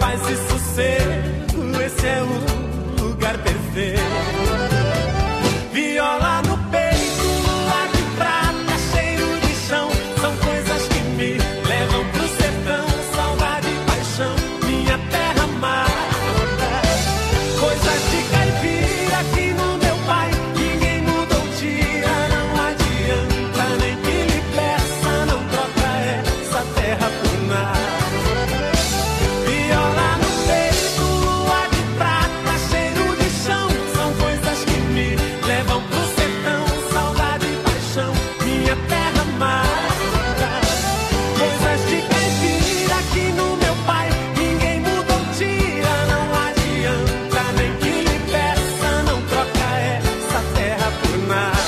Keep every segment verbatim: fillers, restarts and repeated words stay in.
paz e sossego, esse é o lugar perfeito. Viola no peito, lua de prata, cheiro de chão, são coisas que me levam pro sertão. Saudade e paixão, minha terra amada. Coisas de caipira aqui no meu pai, ninguém mudou, tira, não adianta nem que lhe peça, não troca essa terra por nada. Viola no peito, lua de prata, cheiro de chão, são coisas que me levam pro sertão. Saudade e paixão, minha terra amada. Coisas de caipira aqui no meu pai, ninguém mudou, tira, não adianta nem que lhe peça, não troca essa terra por nada.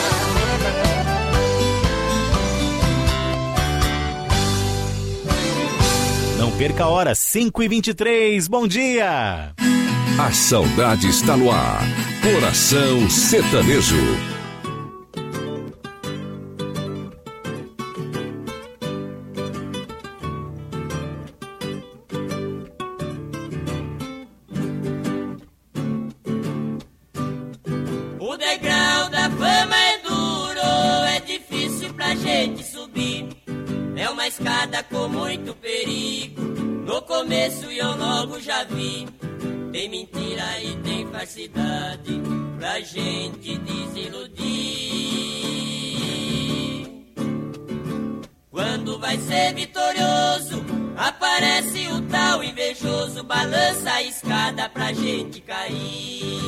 Não perca a hora, cinco e vinte e três, bom dia! A saudade está no ar. Coração Sertanejo. O degrau da fama é duro, é difícil pra gente subir. É uma escada com muito perigo, no começo eu logo já vi. Tem mentira e tem falsidade pra gente desiludir. Quando vai ser vitorioso, aparece o tal invejoso, balança a escada pra gente cair.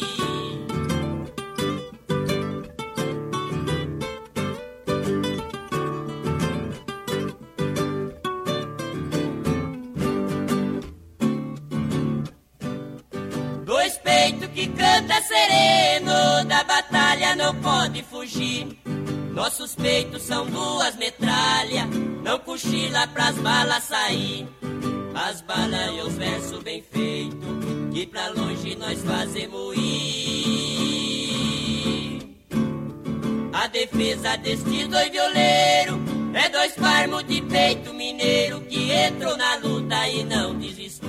Dois peitos que canta sereno, da batalha não pode fugir. Nossos peitos são duas metralhas, não cochila pras balas sair. As balas e os versos bem feitos, que pra longe nós fazemos ir. A defesa deste dois violeiros é dois farmos de peito mineiro, que entrou na luta e não desistiu.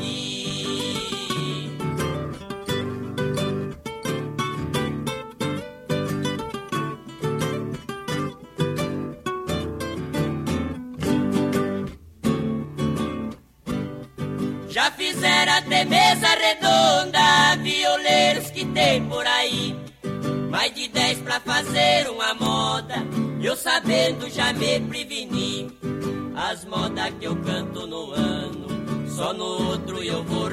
Já fizeram até mesa redonda, violeiros que tem por aí. Mais de dez pra fazer uma moda, eu sabendo já me preveni. As modas que eu canto no ano, só no outro eu vou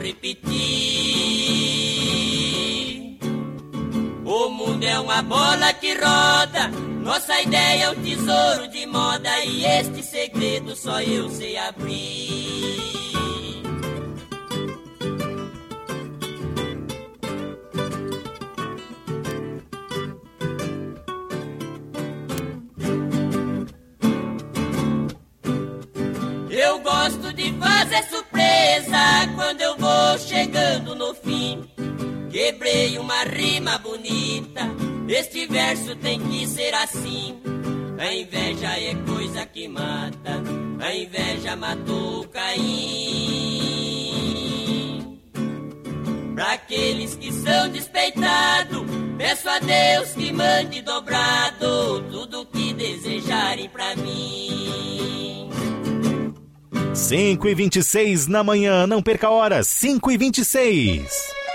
repetir. O mundo é uma bola que roda, nossa ideia é um tesouro de moda, e este segredo só eu sei abrir. Eu gosto de fazer surpresa quando eu vou chegando no fim. Quebrei uma rima bonita, este verso tem que ser assim. A inveja é coisa que mata, a inveja matou Caim. Pra aqueles que são despeitados, peço a Deus que mande dobrado tudo que desejarem pra mim. cinco e vinte e seis na manhã, não perca a hora, cinco e vinte e seis.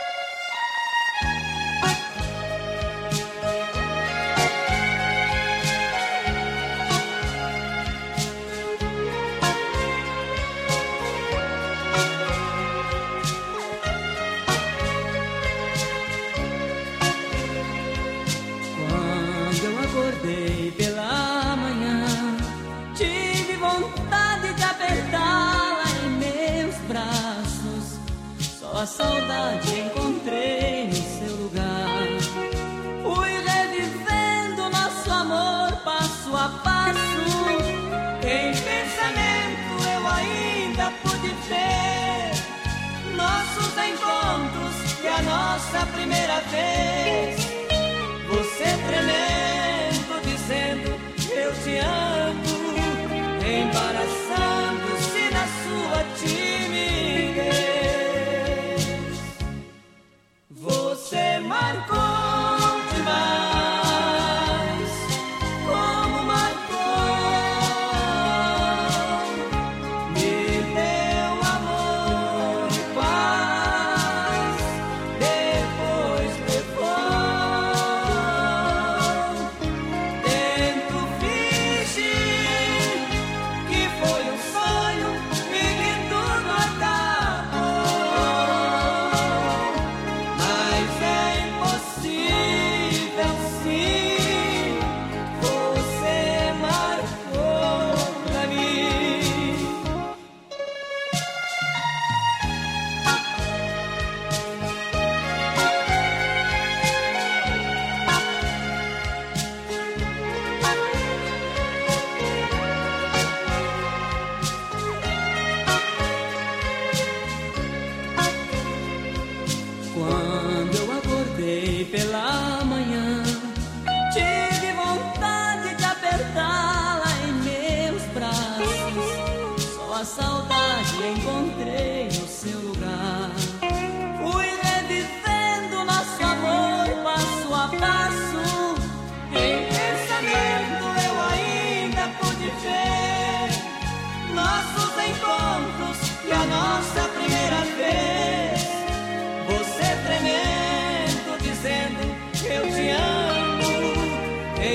Quando eu acordei pela manhã, tive vontade de apertá-la em meus braços. Só a saudade encontrei no seu lugar. Fui revivendo nosso amor passo a passo. Em pensamento eu ainda pude ver nossos encontros e a nossa primeira vez. Você tremendo, dizendo eu te amo, embaraçando-se na sua timidez.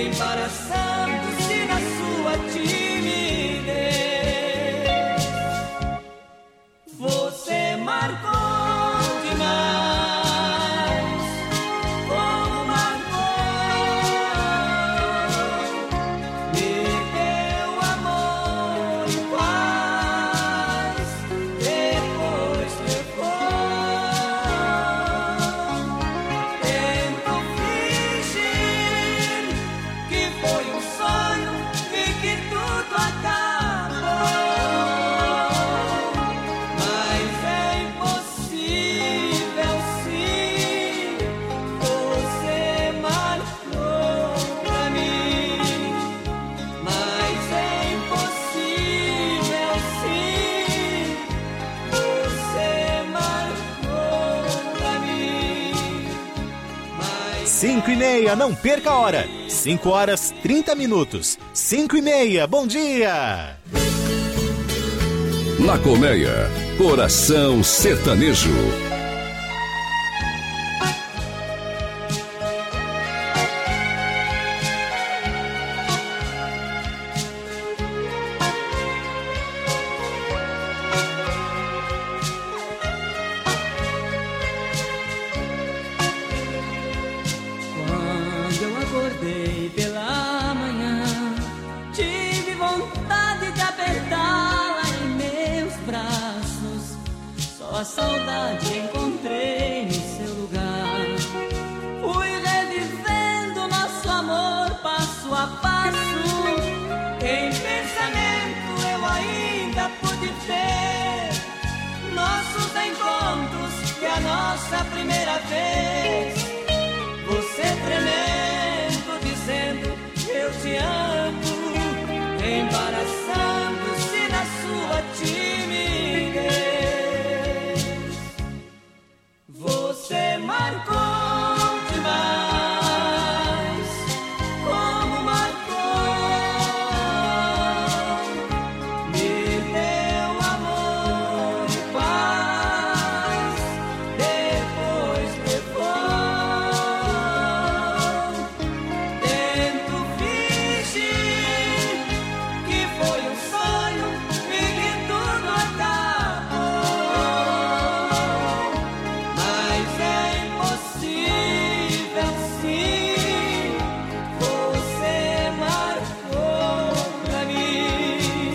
embaraçando-se na sua timidez. Você marcou demais, como marcou, me deu amor e paz, depois levou. Tento fingir que foi um sonho e que tudo acabou, mas é impossível sim. Você marcou pra mim, mas é impossível sim. Você marcou pra mim, mas Cinco e meia, não perca a hora. Cinco horas, trinta minutos. Cinco e meia, bom dia. Na Colmeia, Coração Sertanejo. quando eu acordei pela manhã, tive vontade de apertá-la em meus braços. Só a saudade encontrei no seu lugar. Fui revivendo nosso amor passo a passo. Em pensamento eu ainda pude ver nossos encontros e a nossa primeira vez. Você tremendo, dizendo eu te amo, embaraçando-se na sua timidez. Você marcou demais, como marcou, me deu amor e paz, depois levou. Tento fingir que foi um sonho e que tudo acabou, mas é impossível sim. Você marcou pra mim.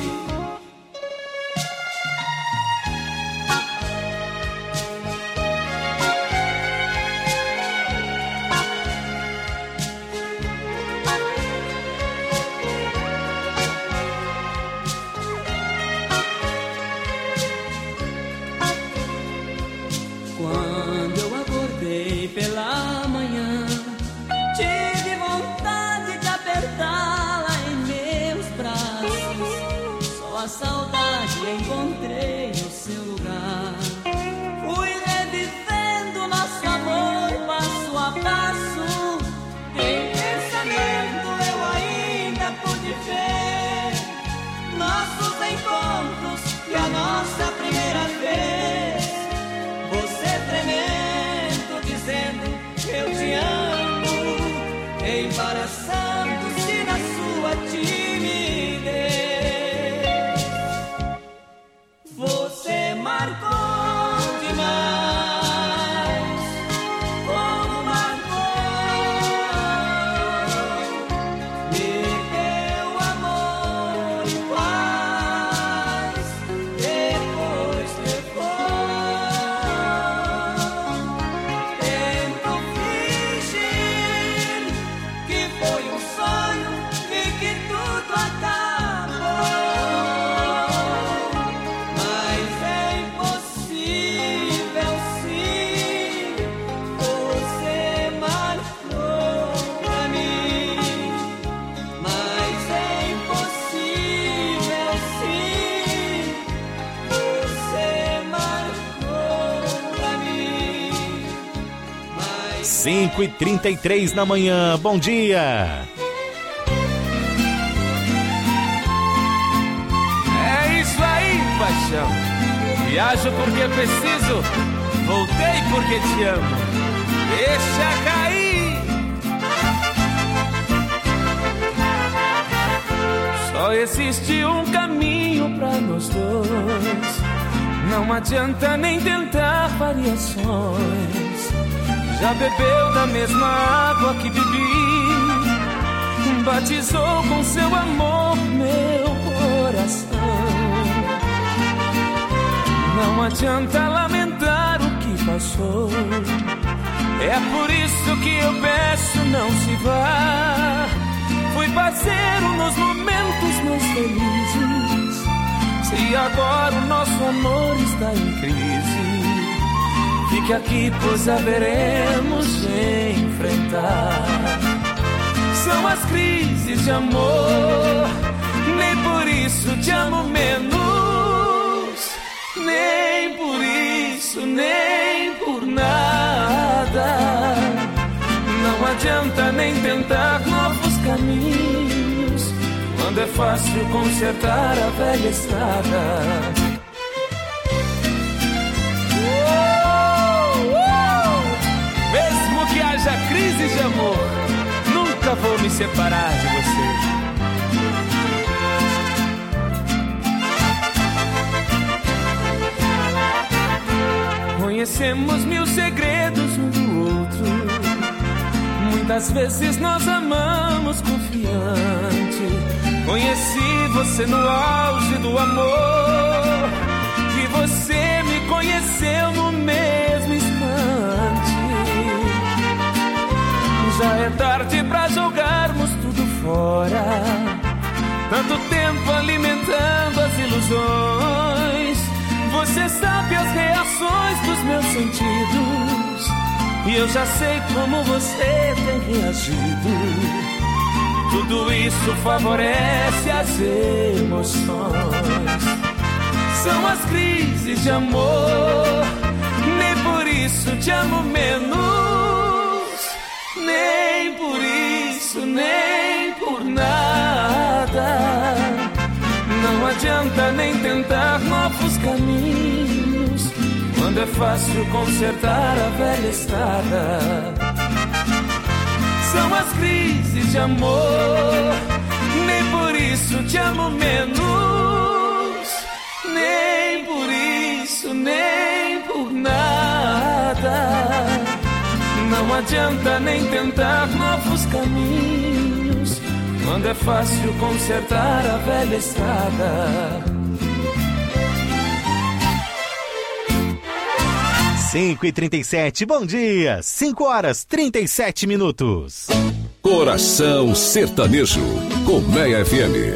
Quando eu acordei pela manhã, tive vontade de apertá-la em meus braços. Só a saudade encontrei no seu lugar. Fui revivendo nosso amor passo a passo. Em pensamento eu ainda pude ver nossos encontros e a nossa primeira vez. Você tremendo, dizendo eu te amo, embaraçando-se na sua timidez. Você marcou demais, como marcou, me deu amor e paz, depois levou. Tento fingir que foi um sonho e que tudo acabou, mas é impossível sim. Você marcou pra mim, mas é impossível sim. Você marcou pra mim, mas Cinco e trinta e três na manhã, bom dia. É isso aí, paixão. Viajo porque preciso, voltei porque te amo. Deixa cair. existe um caminho pra nós dois. Não adianta nem tentar variações. Já bebeu da mesma água que bebi, batizou com seu amor meu coração. Não adianta lamentar o que passou. É por isso que eu peço, não se vá. Fui parceiro nos momentos mais felizes. Se agora o nosso amor está em crise, fique aqui, pois haveremos de enfrentar. São as crises de amor, nem por isso te amo menos. Nem por isso, nem por nada. Não adianta nem tentar novos caminhos, quando é fácil consertar a velha estrada. Uh, uh! Mesmo que haja crise de amor, nunca vou me separar de você. Conhecemos mil segredos um do outro. Muitas vezes nós amamos confiante. Conheci você no auge do amor, e você me conheceu no mesmo instante. Já é tarde pra jogarmos tudo fora, tanto tempo alimentando as ilusões. Você sabe as reações dos meus sentidos, e eu já sei como você tem reagido. Tudo isso favorece as emoções. São as crises de amor, nem por isso te amo menos. Nem por isso, nem por nada. Não adianta nem tentar novos caminhos, quando é fácil consertar a velha estrada. São as crises de amor, nem por isso te amo menos. Nem por isso, nem por nada. Não adianta nem tentar novos caminhos, quando é fácil consertar a velha estrada. cinco e trinta e sete, bom dia, cinco horas trinta e sete minutos. Coração Sertanejo, Colmeia F M.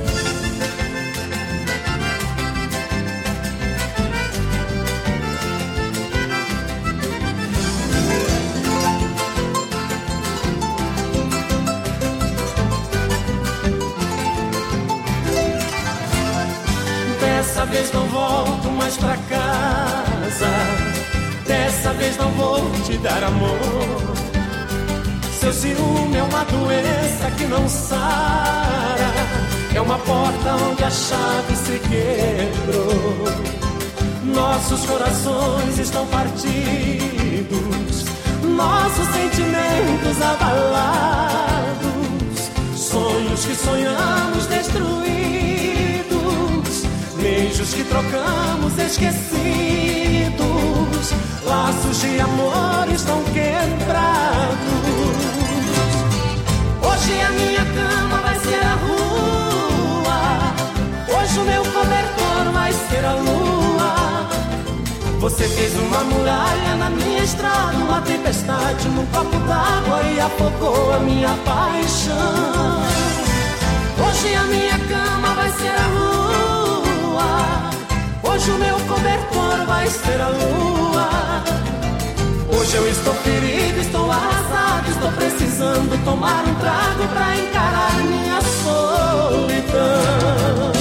Dessa vez não volto mais pra casa, dessa vez não vou te dar amor. Seu ciúme é uma doença que não sara, é uma porta onde a chave se quebrou. Nossos corações estão partidos, nossos sentimentos abalados, sonhos que sonhamos destruídos, beijos que trocamos esquecidos, laços de amor estão quebrados. Hoje a minha cama vai ser a rua, hoje o meu cobertor vai ser a lua. Você fez uma muralha na minha estrada, uma tempestade num copo d'água e afogou a minha paixão. Hoje a minha cama vai ser a rua, hoje o meu cobertor vai ser a lua. Hoje eu estou ferido, estou arrasado, estou precisando tomar um trago pra encarar minha solidão.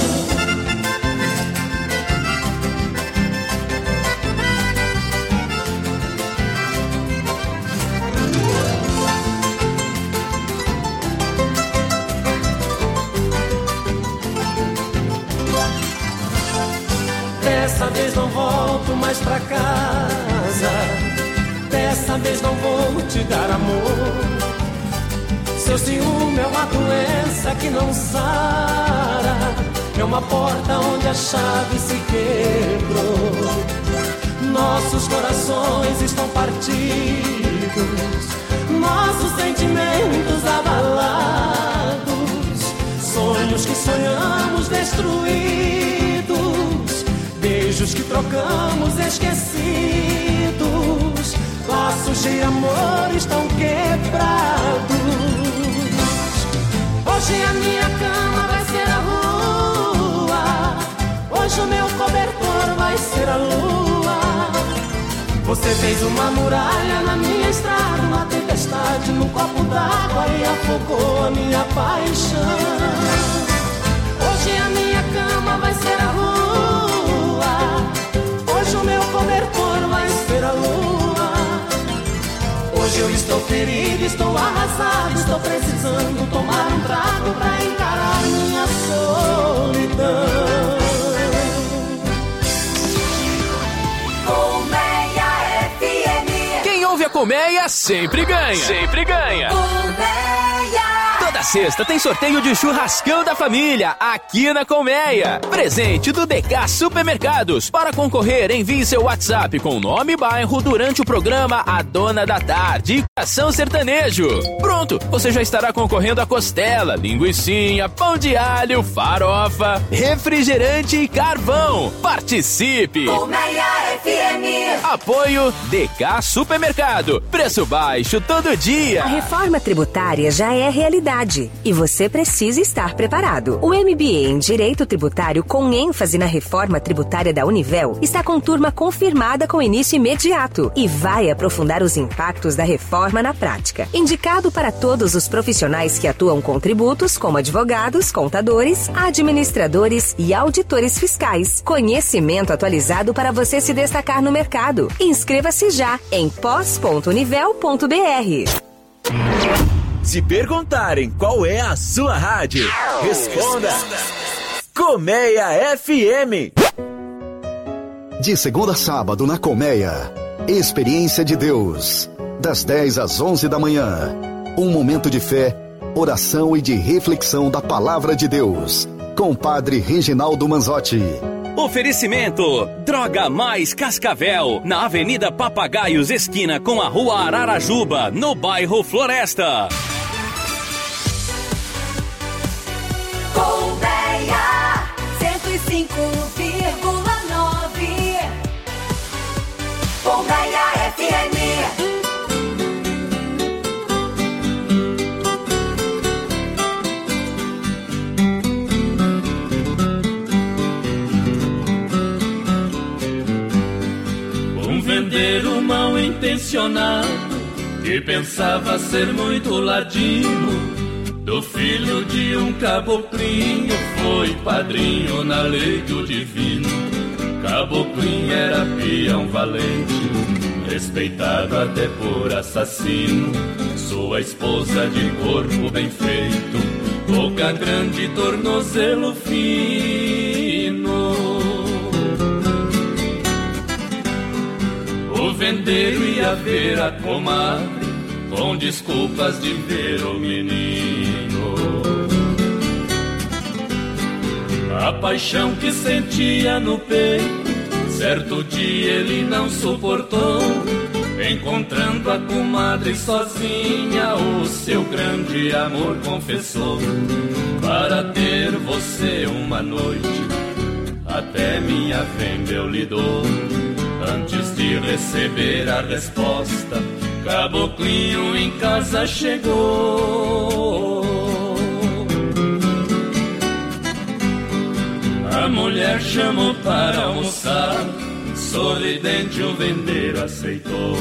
Dessa vez não volto mais pra casa, dessa vez não vou te dar amor. Seu ciúme é uma doença que não sara, É uma porta onde a chave se quebrou. Nossos corações estão partidos, nossos sentimentos abalados, sonhos que sonhamos destruídos, beijos que trocamos esquecidos, laços de amor estão quebrados. Hoje a minha cama vai ser a rua, hoje o meu cobertor vai ser a lua. Você fez uma muralha na minha estrada, uma tempestade no copo d'água e afogou a minha paixão. Hoje a minha cama vai ser a rua, hoje o meu cobertor vai ser a lua. Hoje eu estou ferido, estou arrasado, estou precisando tomar um trago pra encarar minha solidão. Quem ouve a Colmeia sempre ganha. Sempre ganha. Colmeia. Toda sexta tem sorteio de churrascão da família aqui na Colmeia. Presente do D K Supermercados. Para concorrer, envie seu WhatsApp com nome e bairro durante o programa A Dona da Tarde e Ação Sertanejo. Pronto, você já estará concorrendo a costela, linguicinha, pão de alho, farofa, refrigerante e carvão. Participe! Colmeia F M. Apoio D K Supermercado. Preço baixo todo dia. A reforma tributária já é realidade e você precisa estar preparado. O M B A em Direito Tributário, com ênfase na reforma tributária da Univel, está com turma confirmada com início imediato e vai aprofundar os impactos da reforma na prática. Indicado para todos os profissionais que atuam com tributos, como advogados, contadores, administradores e auditores fiscais. Conhecimento atualizado para você se destacar no mercado. Inscreva-se já em pós ponto univel ponto b r. Se perguntarem qual é a sua rádio, responda Colmeia F M. De segunda a sábado na Colmeia, Experiência de Deus, das dez às onze da manhã. Um momento de fé, oração e de reflexão da Palavra de Deus, com o Padre Reginaldo Manzotti. Oferecimento Droga Mais Cascavel, na Avenida Papagaios, esquina com a Rua Ararajuba, no bairro Floresta. Colmeia cento e cinco vírgula nove. Colmeia F M. Vendeiro mal intencionado que pensava ser muito ladino, do filho de um caboclinho foi padrinho na lei do divino. Caboclinho era peão valente, respeitado até por assassino. Sua esposa de corpo bem feito, boca grande, tornozelo fino. O vendeiro ia ver a comadre com desculpas de ver o menino. A paixão que sentia no peito, certo dia ele não suportou. Encontrando a comadre sozinha, o seu grande amor confessou. Para ter você uma noite, até minha venda eu lhe dou. Antes de receber a resposta, Caboclinho em casa chegou. A mulher chamou para almoçar, sorridente o vendeiro aceitou.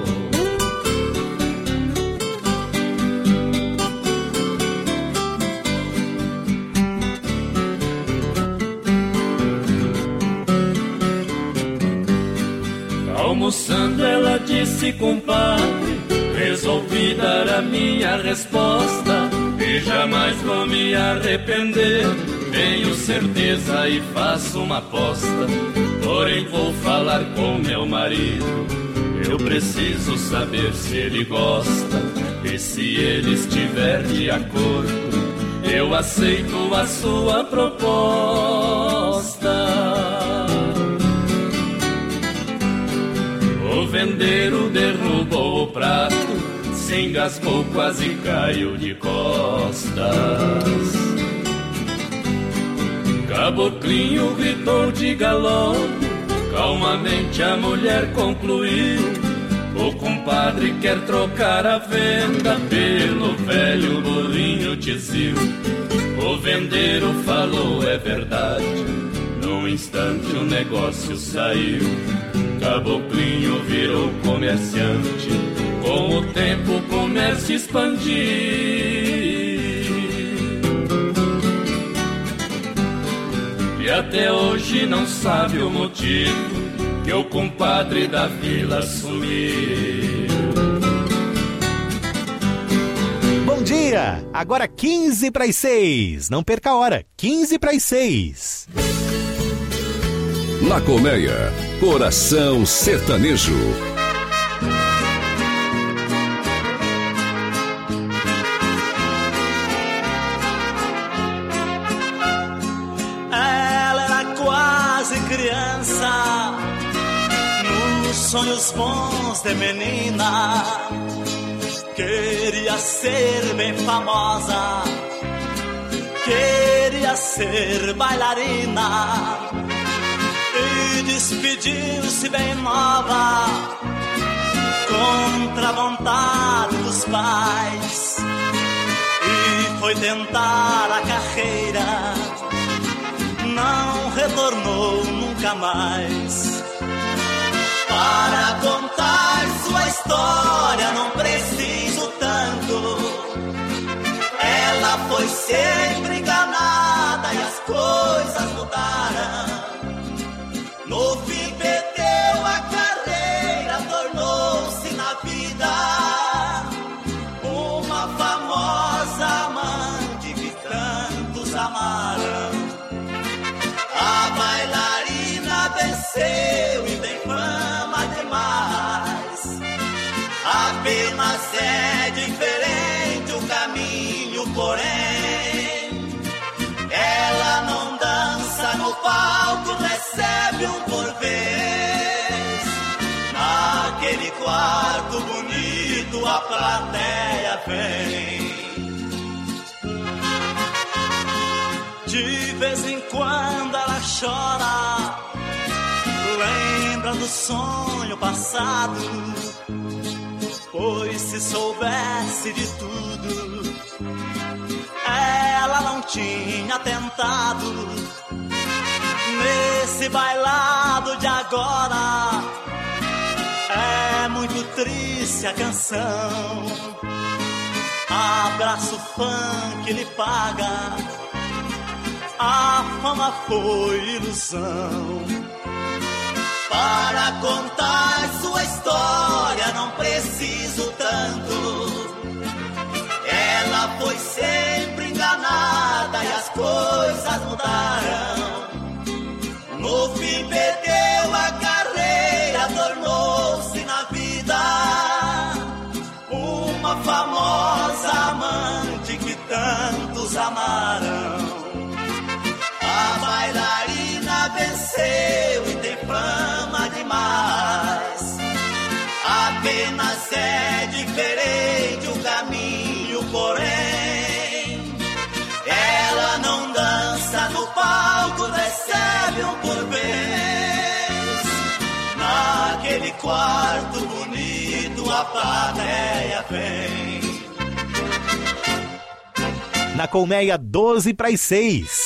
Almoçando ela disse, compadre, resolvi dar a minha resposta e jamais vou me arrepender. Tenho certeza e faço uma aposta, porém vou falar com meu marido. Eu preciso saber se ele gosta e se ele estiver de acordo. eu aceito a sua proposta. O vendeiro derrubou o prato, se engasgou, quase caiu de costas. Caboclinho gritou de galope, calmamente a mulher concluiu: o compadre quer trocar a venda pelo velho burrinho tizil. O vendeiro falou, é verdade, num instante o negócio saiu. Caboclinho virou comerciante, com o tempo o comércio expandiu. E até hoje não sabe o motivo que o compadre da vila sumiu. Bom dia! Agora quinze para as seis. Não perca a hora. quinze para as seis. Na Colmeia, Coração Sertanejo. Ela era quase criança, nos sonhos bons de menina. Queria ser bem famosa, queria ser bailarina. E despediu-se bem nova, contra a vontade dos pais. E foi tentar a carreira, não retornou nunca mais. Para contar sua história não preciso tanto. Ela foi sempre enganada e as coisas mudaram. No fim perdeu a carreira, tornou-se na vida uma famosa amante que tantos amaram. A bailarina venceu e tem fama demais. Apenas é diferente o caminho, porém ela não dança no palco, recebe um por vez. Naquele quarto bonito a plateia vem. De vez em quando ela chora, lembra do sonho passado. Pois se soubesse de tudo, ela não tinha tentado. Nesse bailado de agora é muito triste a canção. Abraço funk lhe paga, a fama foi ilusão. Para contar sua história não preciso tanto. Ela foi sempre enganada e as coisas mudaram. No fim perdeu a carreira, tornou-se na vida uma famosa amante que tantos amaram. A bailarina venceu e tem fama demais. Apenas é diferente o caminho, porém ela não dança no palco, recebe um por vez. Naquele quarto bonito a plateia vem. Na Colmeia, doze para as seis.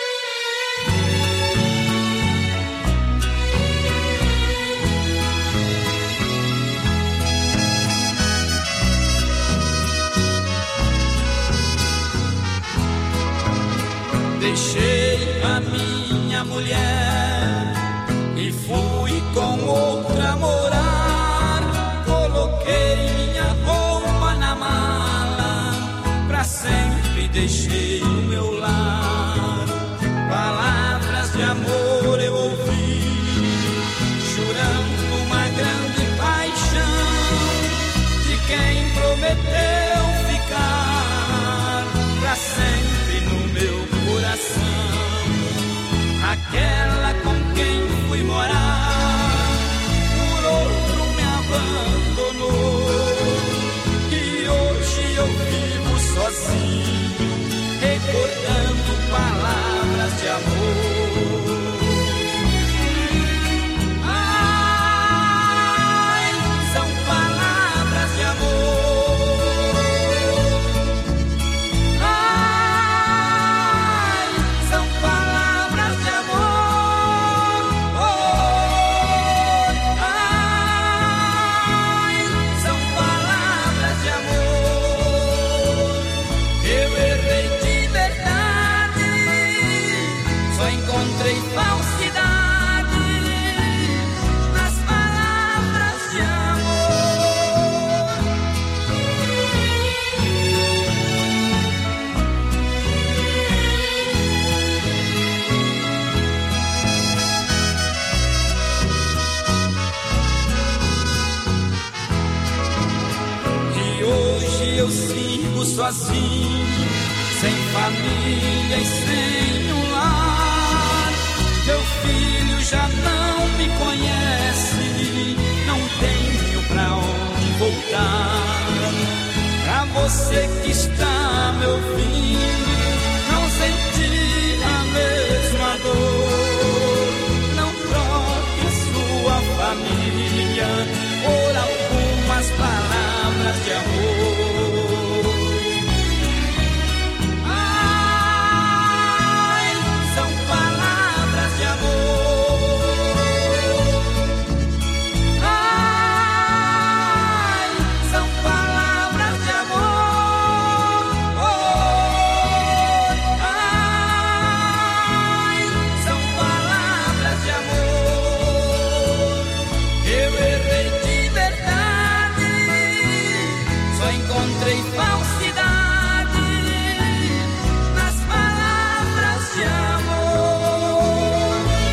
Deixei a minha mulher e fui com outra morar. Coloquei minha roupa na mala, pra sempre deixei o meu lar. Palavras de amor eu ouvi, jurando uma grande paixão, de quem prometeu ficar pra sempre sozinho, sem família e sem um lar. Meu filho já não me conhece, não tenho pra onde voltar. Pra você que está me ouvindo, não senti a mesma dor. Não troque sua família por algumas palavras de amor. Ai, são palavras de amor. Ai, são palavras de amor. Ai, são palavras de amor. Eu errei de verdade, só encontrei falsidade nas palavras de amor.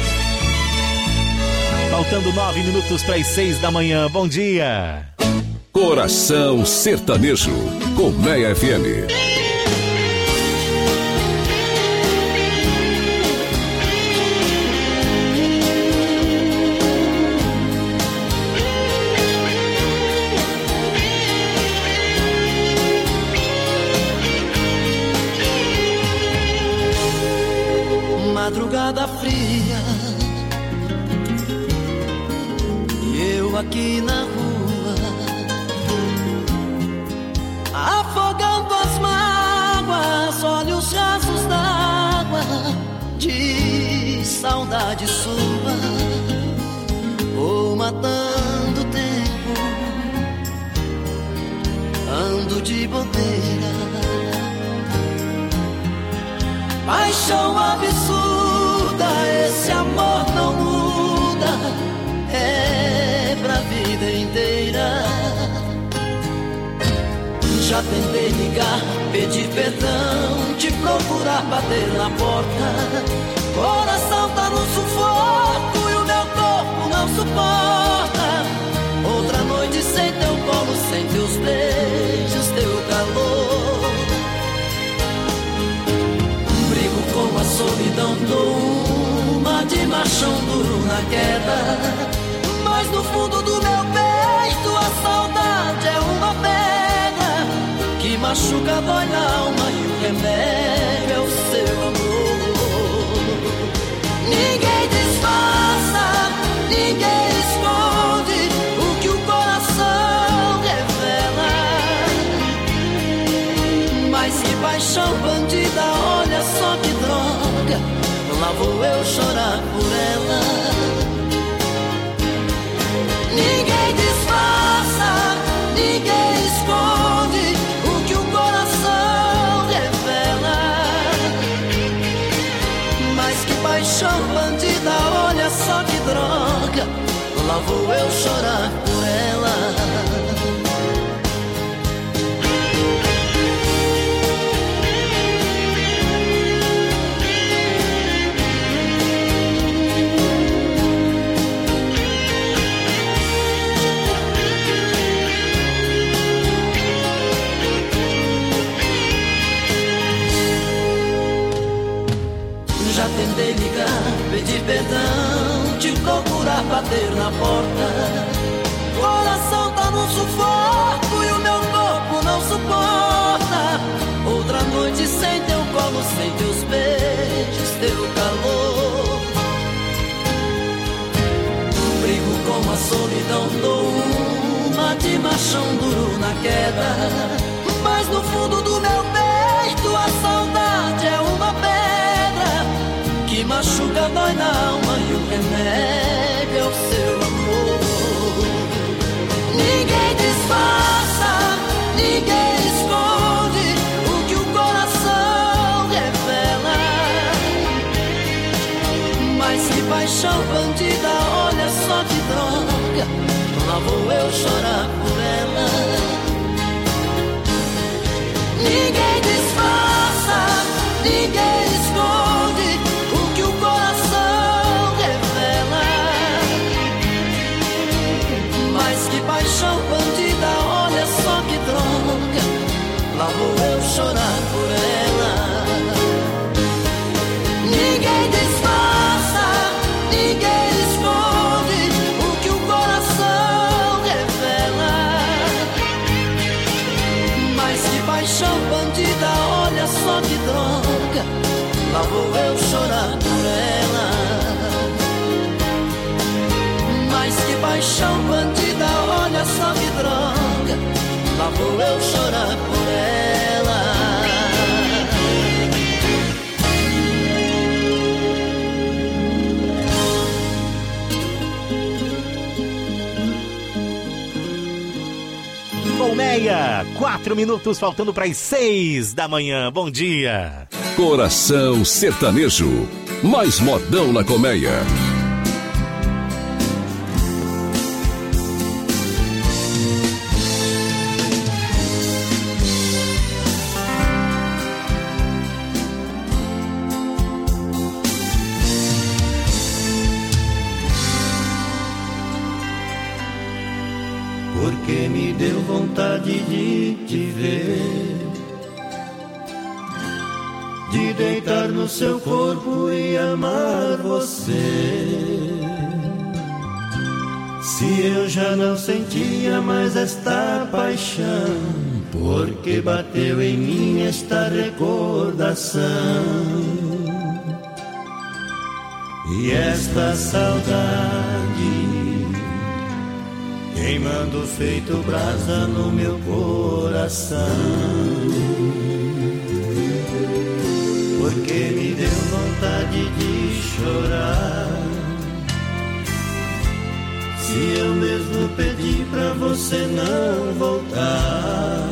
Faltando nove minutos para as seis da manhã. Bom dia. Coração Sertanejo, Colmeia F M. Madrugada fria, e eu aqui na rua, afogando as mágoas, olhos rasos d'água, de saudade sua, vou matando o tempo, ando de bobeira. Paixão absurda, esse amor não muda, é pra vida inteira. Já tentei ligar, pedir perdão, te procurar, bater na porta. Coração tá no sufoco e o meu corpo não suporta. Outra noite sem teu colo, sem teus beijos, teu calor. Com a solidão dou uma de machão duro na queda, mas no fundo do meu peito a saudade é uma pedra que machuca, dói na alma e o remédio é o seu amor. Ninguém disfarça, ninguém esconde o que o coração revela. Mas que paixão bandida, olha só que droga, lá vou eu chorar por ela. Ninguém disfarça, ninguém esconde o que o coração revela. Mas que paixão bandida, olha só que droga, lá vou eu chorar por ela. Tentei ligar, pedir perdão, te procurar, bater na porta. Coração tá no sufoco e o meu corpo não suporta. Outra noite sem teu colo, sem teus beijos, teu calor. Brigo com a solidão, dou uma de machão duro na queda. Mas no fundo do meu peito a saudade é uma pedra que machuca, dói na alma e o remédio é o seu amor. Ninguém disfarça, ninguém esconde o que o coração revela. Mas que paixão bandida, olha só que droga, lá vou eu chorar por ela. Ninguém disfarça, ninguém esconde o que o coração revela. Mas que paixão bandida, olha só que droga, lá vou eu chorar. lá vou eu chorar por ela. Mas que paixão bandida, olha só que droga, lá vou eu chorar por ela. Colmeia, quatro minutos faltando para as seis da manhã. Bom dia. Coração Sertanejo, mais modão na colmeia. Porque me deu vontade de te ver, de deitar no seu corpo e amar você. Se eu já não sentia mais esta paixão, porque bateu em mim esta recordação e esta saudade queimando feito brasa no meu coração. Porque me deu vontade de chorar, se eu mesmo pedi pra você não voltar.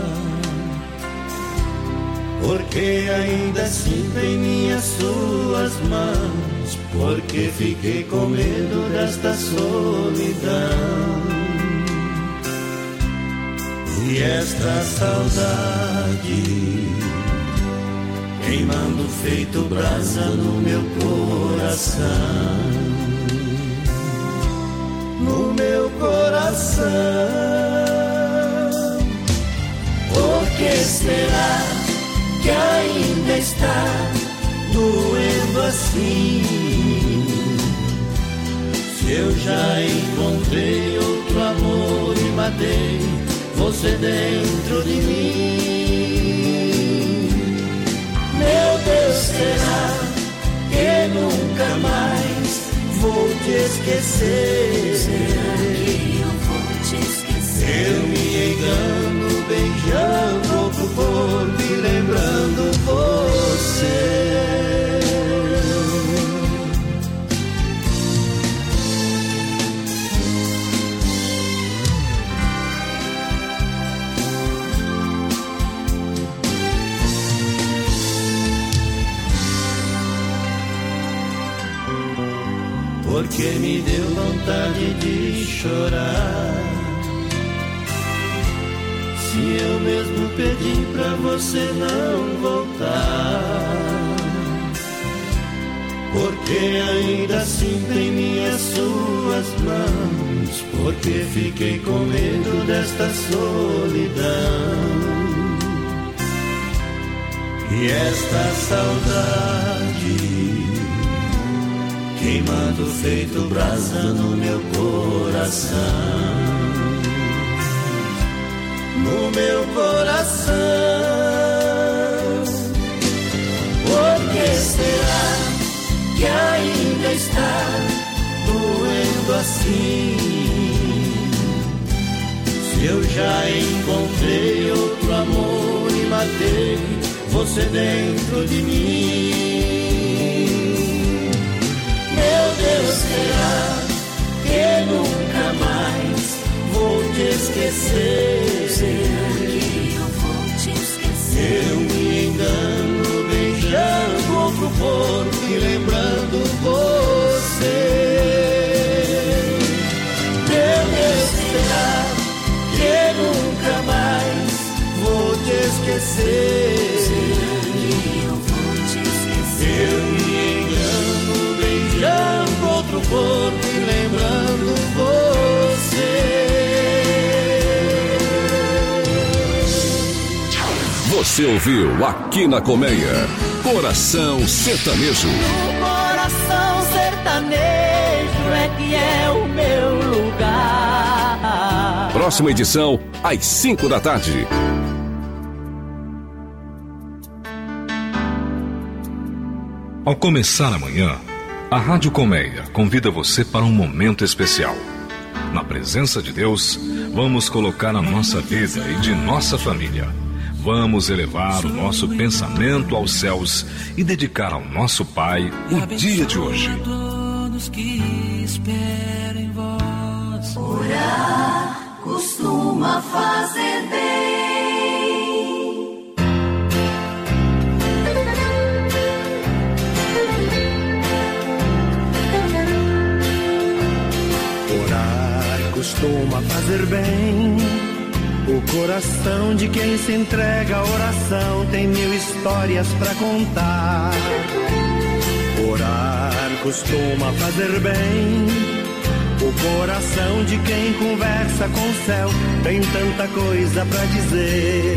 Porque ainda sinto em minhas suas mãos, porque fiquei com medo desta solidão e esta saudade queimando feito brasa no meu coração. No meu coração. Por que será que ainda está doendo assim? Se eu já encontrei outro amor e matei você dentro de mim. Meu Deus, será que nunca mais vou te esquecer? Será que eu vou te esquecer? Eu me engano beijando outro corpo e lembrando você. Porque me deu vontade de chorar, se eu mesmo pedi pra você não voltar. Porque ainda sinto em minhas suas mãos, porque fiquei com medo desta solidão e esta saudade queimando feito brasa no meu coração. No meu coração. Por que será que ainda está doendo assim? Se eu já encontrei outro amor e matei você dentro de mim. Meu Deus, será que nunca mais vou te esquecer? Será que eu vou te esquecer? Eu me engano beijando outro corpo e lembrando você. Meu Deus, será que nunca mais vou te esquecer? Será que eu vou te esquecer? Eu me engano beijando outro corpo e lembrando você. Você ouviu aqui na Colmeia, Coração Sertanejo. O coração sertanejo é que é o meu lugar. Próxima edição, às cinco da tarde. Ao começar amanhã, a Rádio Colmeia convida você para um momento especial. Na presença de Deus, vamos colocar a nossa vida e de nossa família. Vamos elevar o nosso pensamento aos céus e dedicar ao nosso Pai o dia de hoje. Todos que esperam em vós. Orar costuma fazer bem. Orar costuma fazer bem. O coração de quem se entrega à oração tem mil histórias pra contar. Orar costuma fazer bem. O coração de quem conversa com o céu tem tanta coisa pra dizer.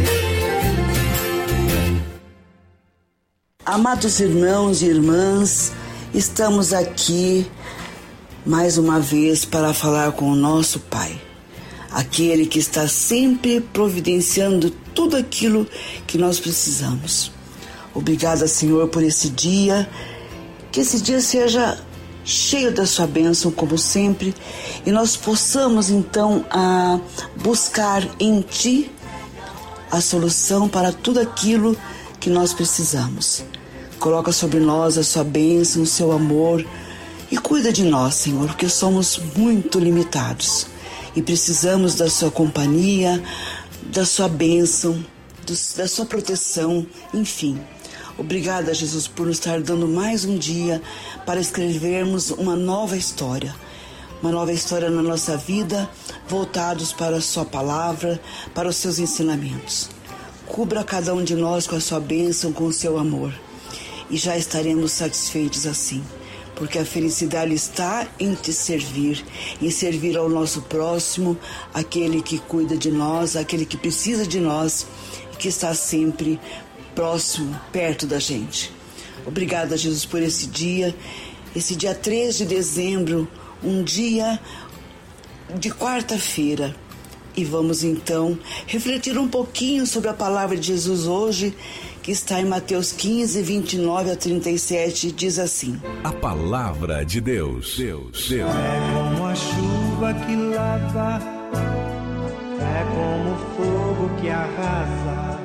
Amados irmãos e irmãs, estamos aqui mais uma vez para falar com o nosso Pai. Aquele que está sempre providenciando tudo aquilo que nós precisamos. Obrigada, Senhor, por esse dia. Que esse dia seja cheio da sua bênção, como sempre, e nós possamos, então, a buscar em Ti a solução para tudo aquilo que nós precisamos. Coloca sobre nós a sua bênção, o seu amor, e cuida de nós, Senhor, porque somos muito limitados. E precisamos da sua companhia, da sua bênção, do, da sua proteção, enfim. Obrigada, Jesus, por nos estar dando mais um dia para escrevermos uma nova história. Uma nova história na nossa vida, voltados para a sua palavra, para os seus ensinamentos. Cubra cada um de nós com a sua bênção, com o seu amor. E já estaremos satisfeitos assim. Porque a felicidade está em te servir, em servir ao nosso próximo, aquele que cuida de nós, aquele que precisa de nós, que está sempre próximo, perto da gente. Obrigada, Jesus, por esse dia, esse dia três de dezembro, um dia de quarta-feira. E vamos então refletir um pouquinho sobre a palavra de Jesus hoje, que está em Mateus quinze, vinte e nove a trinta e sete, diz assim: A palavra de Deus. Deus, Deus. É como a chuva que lava, é como o fogo que arrasa.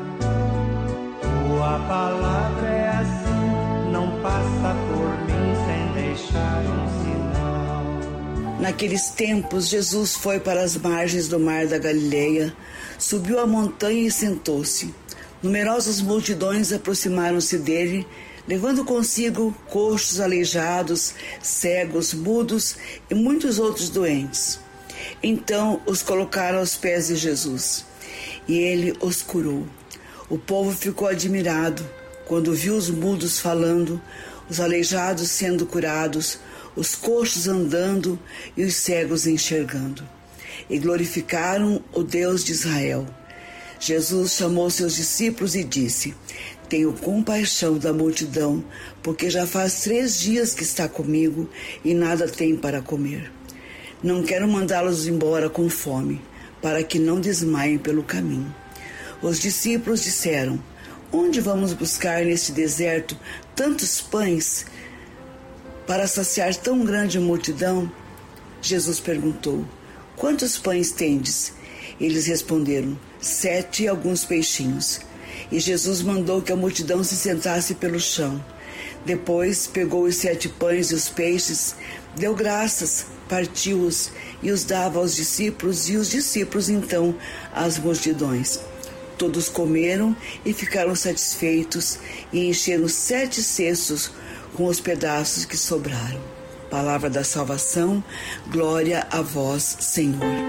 Tua palavra é assim, não passa por mim sem deixar um sinal. Naqueles tempos, Jesus foi para as margens do mar da Galileia, subiu a montanha e sentou-se. Numerosas multidões aproximaram-se dele, levando consigo coxos, aleijados, cegos, mudos e muitos outros doentes. Então os colocaram aos pés de Jesus, e ele os curou. O povo ficou admirado quando viu os mudos falando, os aleijados sendo curados, os coxos andando e os cegos enxergando. E glorificaram o Deus de Israel. Jesus chamou seus discípulos e disse: Tenho compaixão da multidão, porque já faz três dias que está comigo e nada tem para comer. Não quero mandá-los embora com fome, para que não desmaiem pelo caminho. Os discípulos disseram: Onde vamos buscar neste deserto tantos pães para saciar tão grande multidão? Jesus perguntou: Quantos pães tendes? Eles responderam: Sete e alguns peixinhos. E Jesus mandou que a multidão se sentasse pelo chão. Depois pegou os sete pães e os peixes, deu graças, partiu-os e os dava aos discípulos, e os discípulos então às multidões. Todos comeram e ficaram satisfeitos e encheram sete cestos com os pedaços que sobraram. Palavra da salvação, glória a vós, Senhor.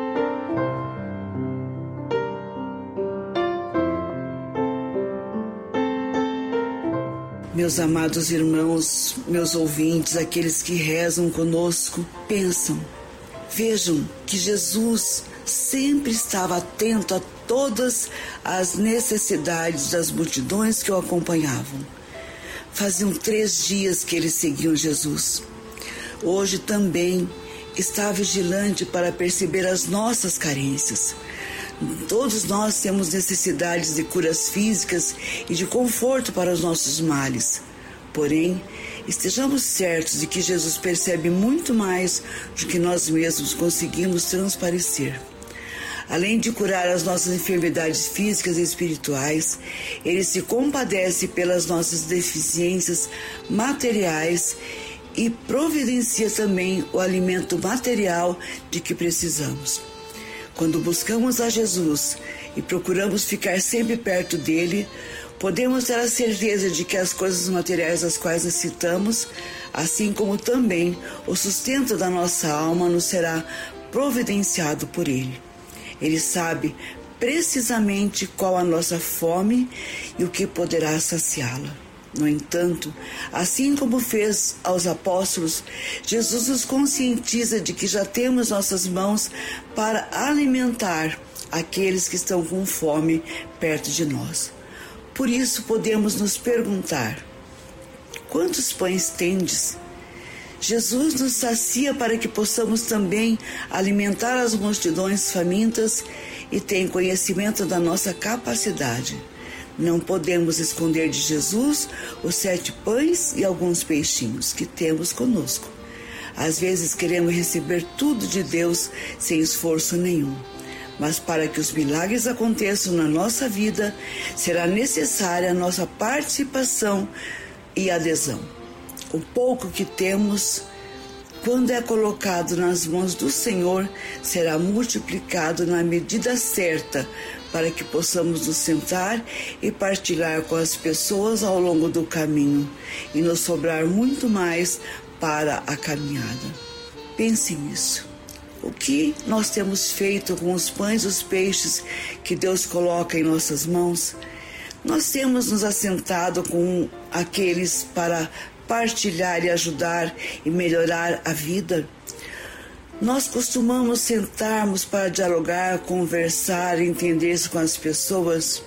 Meus amados irmãos, meus ouvintes, aqueles que rezam conosco, pensam, vejam que Jesus sempre estava atento a todas as necessidades das multidões que o acompanhavam. Faziam três dias que eles seguiam Jesus. Hoje também está vigilante para perceber as nossas carências. Todos nós temos necessidades de curas físicas e de conforto para os nossos males. Porém, estejamos certos de que Jesus percebe muito mais do que nós mesmos conseguimos transparecer. Além de curar as nossas enfermidades físicas e espirituais, Ele se compadece pelas nossas deficiências materiais e providencia também o alimento material de que precisamos. Quando buscamos a Jesus e procuramos ficar sempre perto dele, podemos ter a certeza de que as coisas materiais das quais necessitamos, assim como também o sustento da nossa alma, nos será providenciado por ele. Ele sabe precisamente qual a nossa fome e o que poderá saciá-la. No entanto, assim como fez aos apóstolos, Jesus nos conscientiza de que já temos nossas mãos para alimentar aqueles que estão com fome perto de nós. Por isso podemos nos perguntar: quantos pães tendes? Jesus nos sacia para que possamos também alimentar as multidões famintas e tem conhecimento da nossa capacidade. Não podemos esconder de Jesus os sete pães e alguns peixinhos que temos conosco. Às vezes queremos receber tudo de Deus sem esforço nenhum. Mas para que os milagres aconteçam na nossa vida, será necessária a nossa participação e adesão. O pouco que temos, quando é colocado nas mãos do Senhor, será multiplicado na medida certa, para que possamos nos sentar e partilhar com as pessoas ao longo do caminho e nos sobrar muito mais para a caminhada. Pense nisso. O que nós temos feito com os pães e os peixes que Deus coloca em nossas mãos? Nós temos nos assentado com aqueles para partilhar e ajudar e melhorar a vida? Nós costumamos sentarmos para dialogar, conversar, entender-se com as pessoas?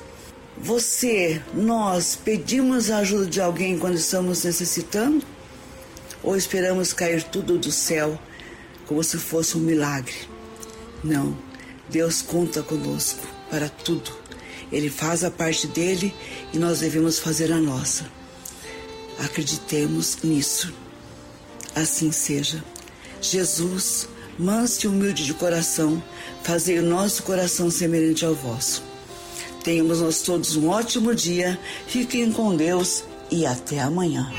Você, nós, pedimos a ajuda de alguém quando estamos necessitando? Ou esperamos cair tudo do céu como se fosse um milagre? Não, Deus conta conosco para tudo. Ele faz a parte dele e nós devemos fazer a nossa. Acreditemos nisso. Assim seja. Jesus, manso e humilde de coração, fazei o nosso coração semelhante ao vosso. Tenhamos nós todos um ótimo dia, fiquem com Deus e até amanhã.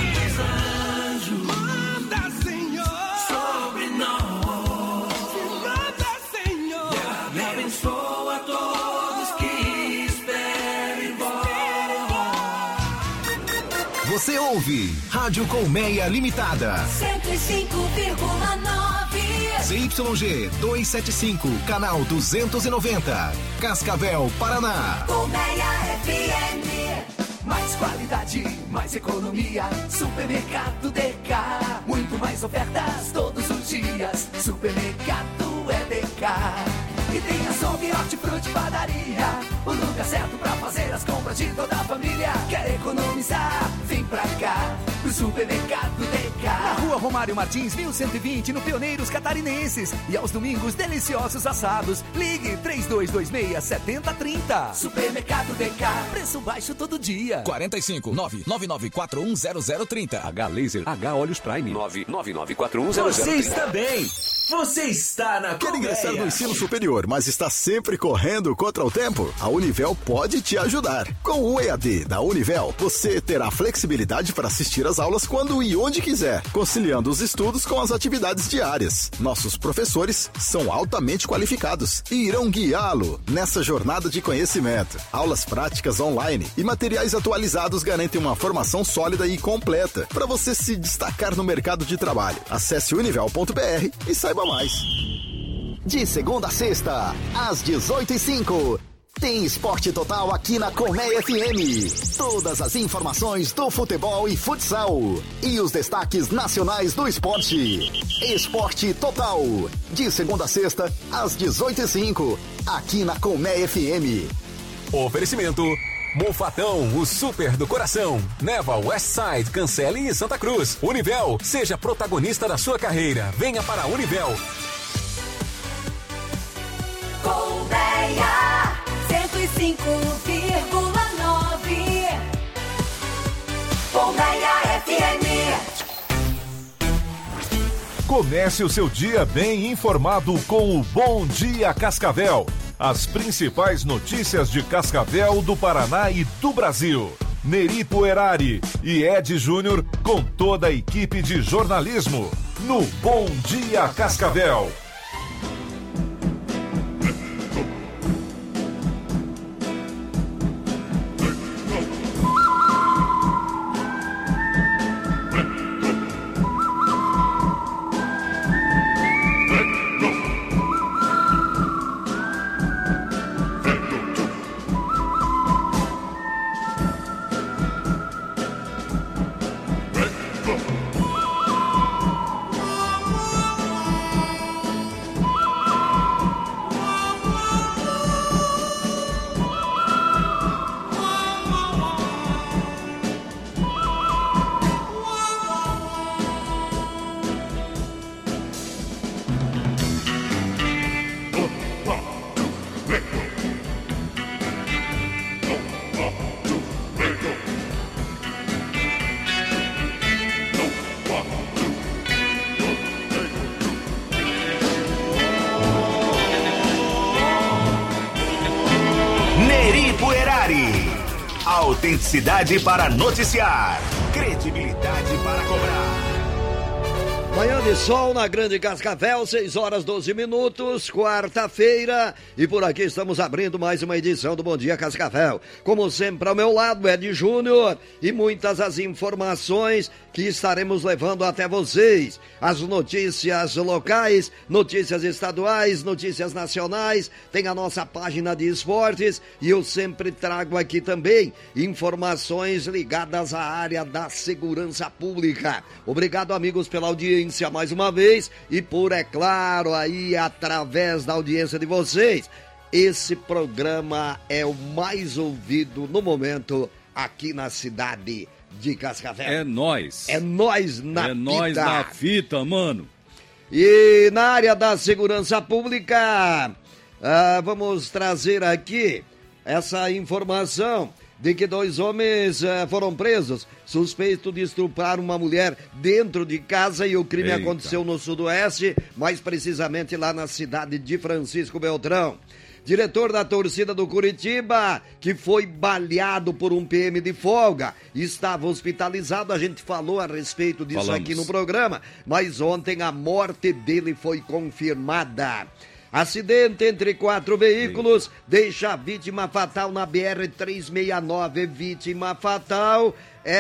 Você ouve Rádio Colmeia Limitada. cento e cinco vírgula nove. C Y G duzentos e setenta e cinco, canal duzentos e noventa. Cascavel, Paraná. Colmeia F M. Mais qualidade, mais economia. Supermercado D K. Muito mais ofertas todos os dias. Supermercado é D K. E tem açougue, hortifruti, padaria. O lugar certo pra fazer as compras de toda a família. Quer economizar? Vem pra cá, pro Supermercado D K. Na Rua Romário Martins, mil cento e vinte, no Pioneiros Catarinenses. E aos domingos, deliciosos assados. Ligue três dois dois seis, sete zero três zero. Supermercado D K. Preço baixo todo dia. quarenta e cinco, nove nove nove quatro um zero zero três zero. H Laser, H Olhos Prime. nove nove nove quatro um zero zero três zero. Você está bem. Você está na Quer Colmeia. ingressar no ensino superior, mas está sempre correndo contra o tempo? A Univel pode te ajudar. Com o E A D da Univel, você terá flexibilidade para assistir às aulas quando e onde quiser, conciliando os estudos com as atividades diárias. Nossos professores são altamente qualificados e irão guiá-lo nessa jornada de conhecimento. Aulas práticas online e materiais atualizados garantem uma formação sólida e completa para você se destacar no mercado de trabalho. Acesse univel ponto b r e saiba mais. De segunda a sexta, às dezoito e cinco, tem Esporte Total aqui na Colmeia F M. Todas as informações do futebol e futsal. E os destaques nacionais do esporte. Esporte Total. De segunda a sexta, às dezoito e cinco, aqui na Colmeia F M. Oferecimento Mofatão, o super do coração. Neva, Westside, Cancele e Santa Cruz. Univel, seja protagonista da sua carreira. Venha para a Univel. Colmeia cento e cinco vírgula nove. Colmeia F M. Comece o seu dia bem informado com o Bom Dia Cascavel. As principais notícias de Cascavel, do Paraná e do Brasil. Neri Puerari e Ed Júnior com toda a equipe de jornalismo no Bom Dia Cascavel. Autenticidade para noticiar, credibilidade para cobrar. Manhã de sol na Grande Cascavel, seis horas doze minutos, quarta-feira. E por aqui estamos abrindo mais uma edição do Bom Dia Cascavel. Como sempre, ao meu lado, Ed Júnior, e muitas as informações que estaremos levando até vocês. As notícias locais, notícias estaduais, notícias nacionais, tem a nossa página de esportes e eu sempre trago aqui também informações ligadas à área da segurança pública. Obrigado, amigos, pela audiência mais uma vez e por, é claro, aí através da audiência de vocês, esse programa é o mais ouvido no momento aqui na cidade de Cascavel. É nós. É nós na é fita. É nós na fita, mano. E na área da segurança pública, ah, vamos trazer aqui essa informação de que dois homens ah, foram presos, suspeitos de estuprar uma mulher dentro de casa, e o crime Eita. aconteceu no sudoeste, mais precisamente lá na cidade de Francisco Beltrão. Diretor da torcida do Curitiba, que foi baleado por um P M de folga, estava hospitalizado. A gente falou a respeito disso Falamos. aqui no programa, mas ontem a morte dele foi confirmada. Acidente entre quatro veículos deixa a vítima fatal na B R trezentos e sessenta e nove. Vítima fatal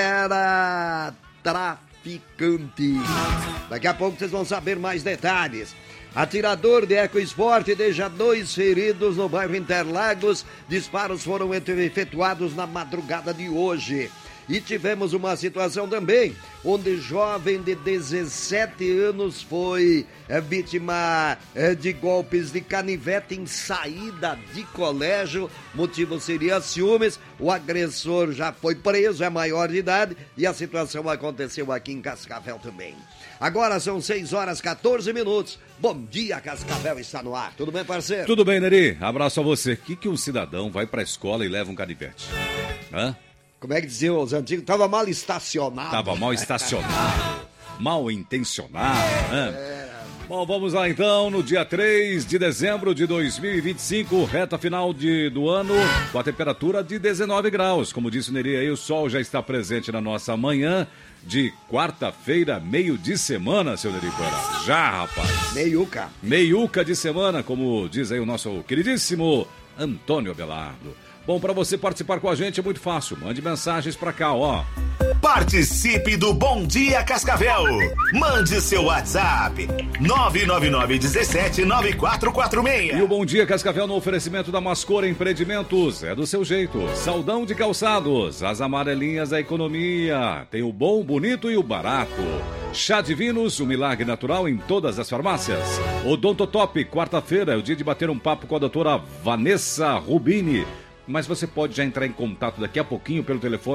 era traficante. Daqui a pouco vocês vão saber mais detalhes. Atirador de EcoSport deixa dois feridos no bairro Interlagos. Disparos foram efetuados na madrugada de hoje. E tivemos uma situação também, onde jovem de dezessete anos foi é, vítima é, de golpes de canivete em saída de colégio. Motivo seria ciúmes. O agressor já foi preso, é maior de idade, e a situação aconteceu aqui em Cascavel também. Agora são seis horas e quatorze minutos. Bom dia, Cascavel está no ar. Tudo bem, parceiro? Tudo bem, Neri. Abraço a você. O que, que um cidadão vai pra escola e leva um canivete? Hã? Como é que diziam os antigos? Tava mal estacionado. Tava mal estacionado. Mal intencionado. Né? Bom, vamos lá então, no dia três de dezembro de dois mil e vinte e cinco, reta final de, do ano, com a temperatura de dezenove graus. Como disse o Neri aí, o sol já está presente na nossa manhã de quarta-feira, meio de semana, seu Neri Poeira. Já, rapaz. Meiuca. Meiuca de semana, como diz aí o nosso queridíssimo Antônio Abelardo. Bom, para você participar com a gente é muito fácil. Mande mensagens para cá, ó. Participe do Bom Dia Cascavel. Mande seu WhatsApp nove nove nove um sete nove quatro quatro seis. E o Bom Dia Cascavel no oferecimento da Mascora Empreendimentos. É do seu jeito. Saldão de Calçados. As amarelinhas da economia. Tem o bom, bonito e o barato. Chá Divinos, o milagre natural em todas as farmácias. Odontotop, quarta-feira é o dia de bater um papo com a doutora Vanessa Rubini. Mas você pode já entrar em contato daqui a pouquinho pelo telefone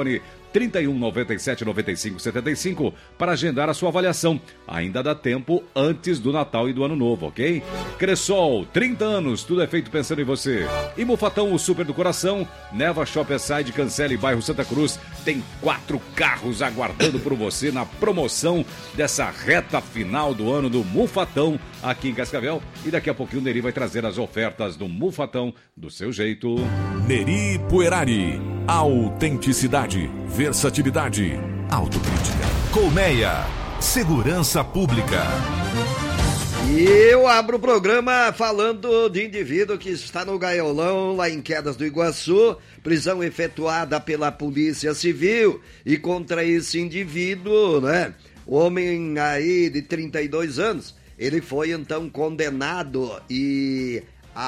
trinta e um, noventa e sete, noventa e cinco, setenta e cinco para agendar a sua avaliação. Ainda dá tempo antes do Natal e do Ano Novo, ok? Cressol, trinta anos, tudo é feito pensando em você. E Mufatão, o super do coração, Neva Shopping Side, Cancele, bairro Santa Cruz, tem quatro carros aguardando por você na promoção dessa reta final do ano do Mufatão aqui em Cascavel. E daqui a pouquinho o Neri vai trazer as ofertas do Mufatão do seu jeito. Neri Puerari, autenticidade, versatilidade, autocrítica. Colmeia, segurança pública. E eu abro o programa falando de indivíduo que está no gaiolão lá em Quedas do Iguaçu, prisão efetuada pela Polícia Civil, e contra esse indivíduo, né, o homem aí de trinta e dois anos, ele foi então condenado e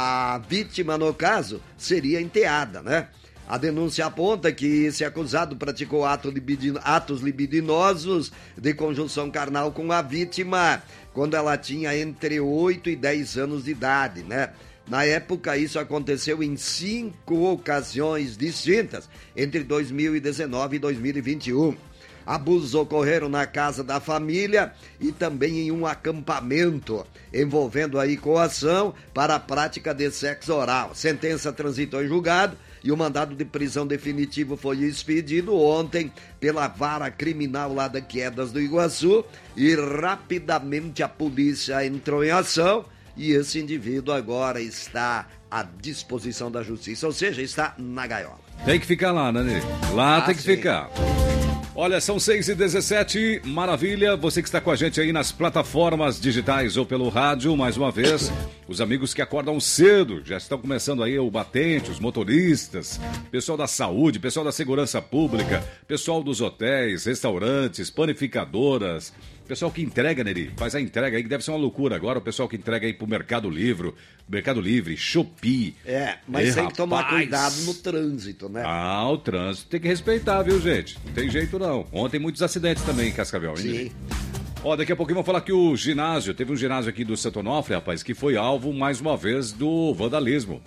a vítima, no caso, seria enteada, né? A denúncia aponta que esse acusado praticou ato libidino, atos libidinosos de conjunção carnal com a vítima quando ela tinha entre oito e dez anos de idade, né? Na época, isso aconteceu em cinco ocasiões distintas, entre dois mil e dezenove e dois mil e vinte e um. Abusos ocorreram na casa da família e também em um acampamento, envolvendo aí coação para a prática de sexo oral. Sentença transitou em julgado e o mandado de prisão definitivo foi expedido ontem pela vara criminal lá da Quedas do Iguaçu, e rapidamente a polícia entrou em ação e esse indivíduo agora está à disposição da justiça, ou seja, está na gaiola. Tem que ficar lá, né, Ney? Lá Ah, tem que sim. ficar. Olha, são seis e dezessete, maravilha. Você que está com a gente aí nas plataformas digitais ou pelo rádio, mais uma vez, os amigos que acordam cedo, já estão começando aí o batente, os motoristas, pessoal da saúde, pessoal da segurança pública, pessoal dos hotéis, restaurantes, panificadoras, pessoal que entrega, Neri, faz a entrega aí, que deve ser uma loucura agora, o pessoal que entrega aí pro Mercado Livre, Mercado Livre, Shopee. É, mas Ei, tem que tomar rapaz. cuidado no trânsito, né? Ah, o trânsito tem que respeitar, viu, gente? Não tem jeito não. Ontem muitos acidentes também em Cascavel, hein? Sim. Ó, daqui a pouquinho vamos falar que o ginásio, teve um ginásio aqui do Santo Onofre, rapaz, que foi alvo, mais uma vez, do vandalismo.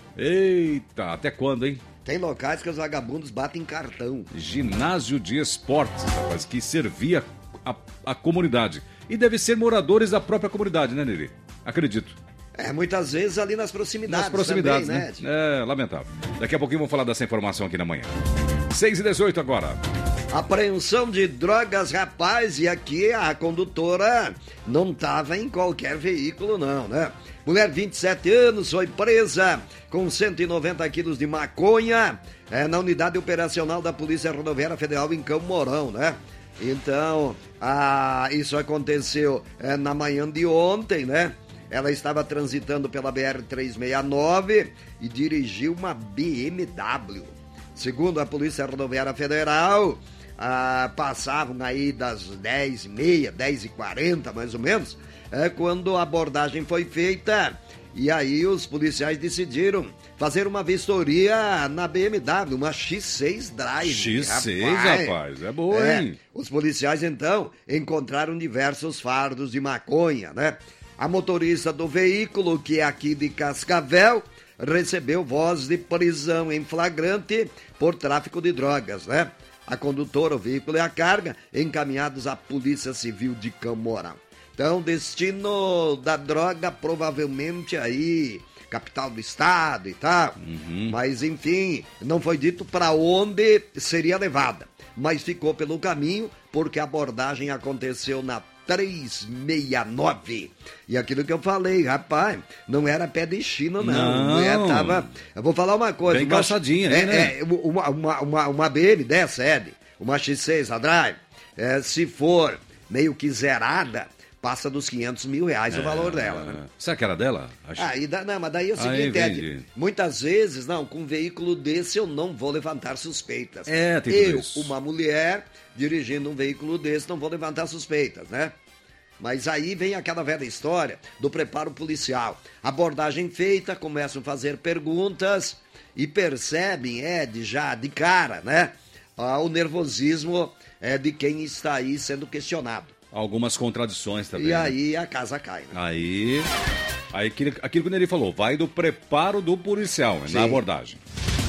Eita, até quando, hein? Tem locais que os vagabundos batem cartão. Ginásio de esportes, rapaz, que servia a, a comunidade. E deve ser moradores da própria comunidade, né, Neri? Acredito. É, muitas vezes ali nas proximidades. Nas proximidades, também, né? É, lamentável. Daqui a pouquinho vamos falar dessa informação aqui na manhã. seis e dezoito agora. Apreensão de drogas, rapaz, e aqui a condutora não estava em qualquer veículo, não, né? Mulher, vinte e sete anos, foi presa com cento e noventa quilos de maconha é, na unidade operacional da Polícia Rodoviária Federal em Campo Mourão, né? Então, ah, isso aconteceu é, na manhã de ontem, né? Ela estava transitando pela B R trezentos e sessenta e nove e dirigiu uma B M W. Segundo a Polícia Rodoviária Federal, ah, passavam aí das dez e meia, dez e quarenta mais ou menos, é, quando a abordagem foi feita, e aí os policiais decidiram fazer uma vistoria na B M W, uma X seis Drive. X seis, rapaz, rapaz é boa, é, hein? Os policiais, então, encontraram diversos fardos de maconha, né? A motorista do veículo, que é aqui de Cascavel, recebeu voz de prisão em flagrante por tráfico de drogas, né? A condutora, o veículo e a carga encaminhados à Polícia Civil de Campo Mourão. Então, destino da droga provavelmente aí, capital do estado e tal. Uhum. Mas, enfim, não foi dito para onde seria levada. Mas ficou pelo caminho porque a abordagem aconteceu na trezentos e sessenta e nove. E aquilo que eu falei, rapaz, não era pé de China, não. Não. A mulher tava... Eu vou falar uma coisa. Bem uma- calçadinha, é, né? é, uma, uma, uma, uma B M dessa, Ed, uma X seis, a Drive, é, se for meio que zerada, passa dos quinhentos mil reais o valor dela, né? Será que era dela? Acho... Ah, e da, não, mas daí é o Aí, seguinte, Ed, entendi. muitas vezes, não, com um veículo desse eu não vou levantar suspeitas. É, tem tudo Eu, isso. uma mulher, dirigindo um veículo desse, não vou levantar suspeitas, né? Mas aí vem aquela velha história do preparo policial. Abordagem feita, começam a fazer perguntas e percebem, Ed, já de cara, né? Ah, o nervosismo é de quem está aí sendo questionado. Algumas contradições também. E né? aí a casa cai, né? Aí, aí aquilo, aquilo que ele falou, vai do preparo do policial, Sim. na abordagem.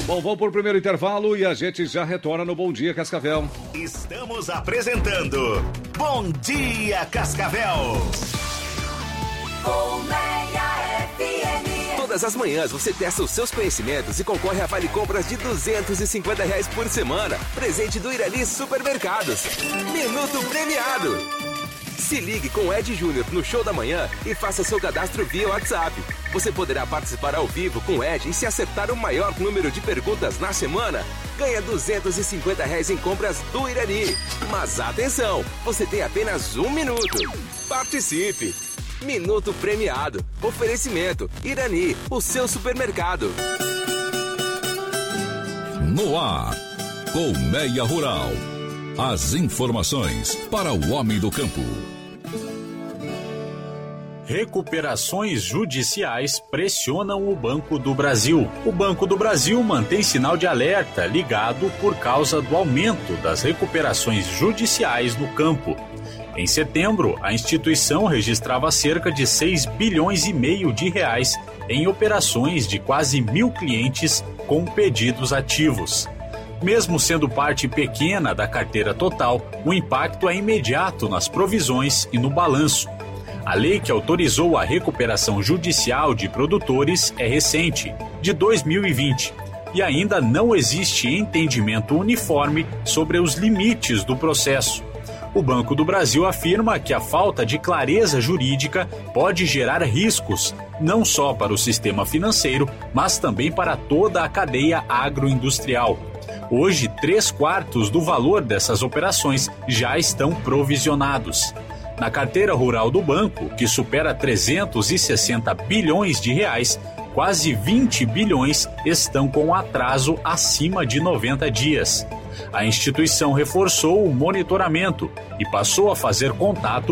Bom, vamos para o primeiro intervalo e a gente já retorna no Bom Dia Cascavel. Estamos apresentando Bom Dia Cascavel. Todas as manhãs você testa os seus conhecimentos e concorre a vale compras de duzentos e cinquenta reais por semana. Presente do Irani Supermercados. Minuto premiado. Se ligue com o Ed Júnior no Show da Manhã e faça seu cadastro via WhatsApp. Você poderá participar ao vivo com o Ed e se acertar o maior número de perguntas na semana, ganha duzentos e cinquenta reais em compras do Irani. Mas atenção, você tem apenas um minuto. Participe! Minuto premiado. Oferecimento Irani, o seu supermercado. No ar, Colmeia Rural. As informações para o homem do campo. Recuperações judiciais pressionam o Banco do Brasil. O Banco do Brasil mantém sinal de alerta ligado por causa do aumento das recuperações judiciais no campo. Em setembro, a instituição registrava cerca de seis bilhões e meio de reais em operações de quase mil clientes com pedidos ativos. Mesmo sendo parte pequena da carteira total, o impacto é imediato nas provisões e no balanço. A lei que autorizou a recuperação judicial de produtores é recente, de dois mil e vinte, e ainda não existe entendimento uniforme sobre os limites do processo. O Banco do Brasil afirma que a falta de clareza jurídica pode gerar riscos, não só para o sistema financeiro, mas também para toda a cadeia agroindustrial. Hoje, três quartos do valor dessas operações já estão provisionados. Na carteira rural do banco, que supera trezentos e sessenta bilhões de reais, quase vinte bilhões estão com atraso acima de noventa dias. A instituição reforçou o monitoramento e passou a fazer contato